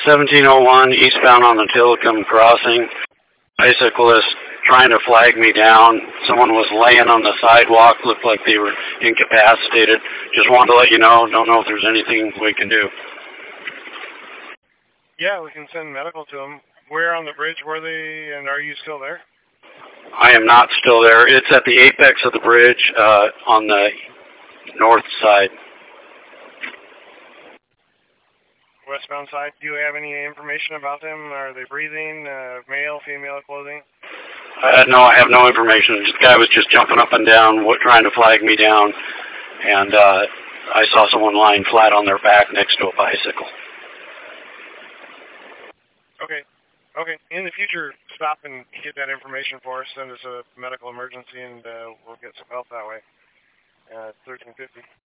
1701 eastbound on the Tillicum crossing. Bicyclist trying to flag me down. Someone was laying on the sidewalk, looked like they were incapacitated. Just wanted to let you know. Don't know if there's anything we can do. Yeah, we can send medical to them. Where on the bridge were they, and are you still there? I am not still there. It's at the apex of the bridge on the north side. Westbound side. Do you have any information about them? Are they breathing? Male, female clothing? No, I have no information. This guy was just jumping up and down, trying to flag me down, and I saw someone lying flat on their back next to a bicycle. Okay. Okay. In the future, stop and get that information for us. Send us a medical emergency, and we'll get some help that way. 1350.